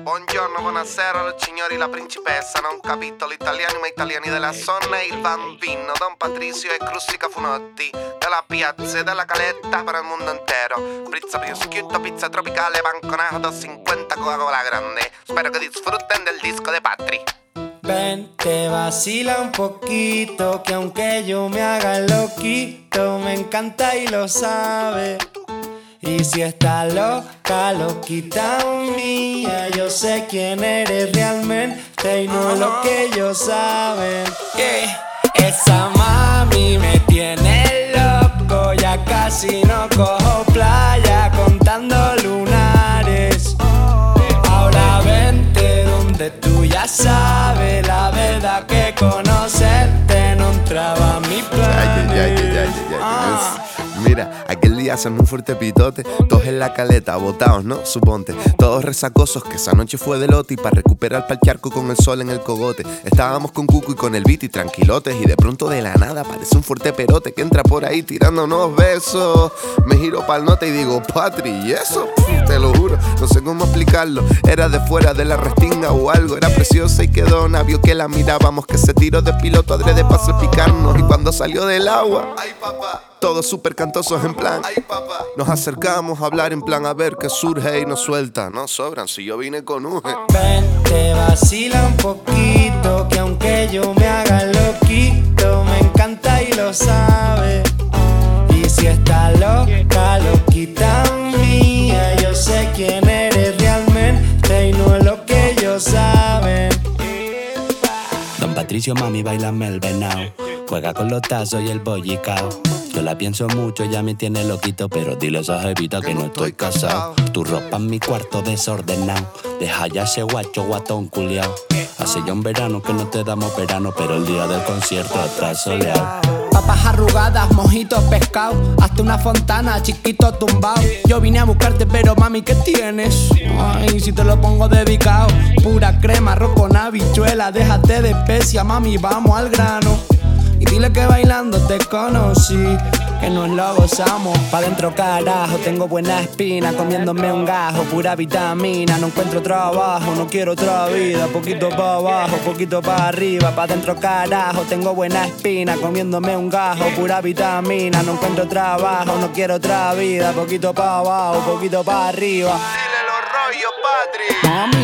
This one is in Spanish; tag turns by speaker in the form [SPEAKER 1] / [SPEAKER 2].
[SPEAKER 1] Buongiorno, buonasera, signori, la principessa. Non capitolo italiani ma italiani della zona. Il bambino Don Patricio e Crustica Funotti. Della piazza e della caletta per il mondo intero. Pizza prosciutto, pizza tropicale, banconato 50 Coca-Cola grande. Spero que disfruten del disco de Patri.
[SPEAKER 2] Ven, te vacila un poquito, que aunque yo me haga loquito, me encanta y lo sabe. Y si está loca, loquita mía, yo sé quién eres realmente y no lo que ellos saben. Esa mami me tiene loco, ya casi no cojo playa contando lunares. Ahora vente donde tú ya sabes, la verdad que conocerte no entraba a mi plan.
[SPEAKER 3] Mira, aquel día hacen un fuerte pitote, todos en la caleta, botados, ¿no? Suponte, todos resacosos, que esa noche fue de lote. Y para recuperar pa'l charco con el sol en el cogote. Estábamos con Cuco y con el beat y tranquilotes. Y de pronto de la nada aparece un fuerte perote que entra por ahí tirando unos besos. Me giro pa'l note y digo, Patri, ¿y eso? Te lo juro, no sé cómo explicarlo. Era de fuera de la restinga o algo. Era preciosa y quedó vio que la mirábamos, que se tiró de piloto adrede para salpicarnos. Y cuando salió del agua, ay papá, todos súper cantosos en plan, ay papá. Nos acercamos a hablar en plan a ver qué surge y nos suelta. No sobran si yo vine con Uge.
[SPEAKER 2] Ven, te vacila un poquito, que aunque yo me haga loquito, me encanta y lo sabe. Y si está loca, loquita mía, yo sé quién eres realmente y no es lo que ellos saben.
[SPEAKER 4] Don Patricio, mami, bailame el venao. Juega con los tazos y el bollicao. Yo la pienso mucho, ya me tiene loquito, pero dile a esa jevita que no estoy casado. Tu ropa en mi cuarto desordenado. Deja ya ese guacho guatón culiao. Hace ya un verano que no te damos verano, pero el día del concierto está soleado.
[SPEAKER 5] Papas arrugadas, mojitos, pescado. Hasta una fontana, chiquito tumbao. Yo vine a buscarte, pero mami, ¿qué tienes? Ay, si te lo pongo dedicado. Pura crema, arroz con habichuela. Déjate de especia, mami, vamos al grano. Y dile que bailando te conocí, que nos lo gozamos.
[SPEAKER 4] Pa' dentro carajo, tengo buena espina, comiéndome un gajo, pura vitamina. No encuentro trabajo, no quiero otra vida. Poquito pa' abajo, poquito pa' arriba. Pa' dentro carajo, tengo buena espina, comiéndome un gajo, pura vitamina. No encuentro trabajo, no quiero otra vida. Poquito pa' abajo, poquito pa' arriba.
[SPEAKER 1] Dile los rollos, Patri.
[SPEAKER 5] Mami,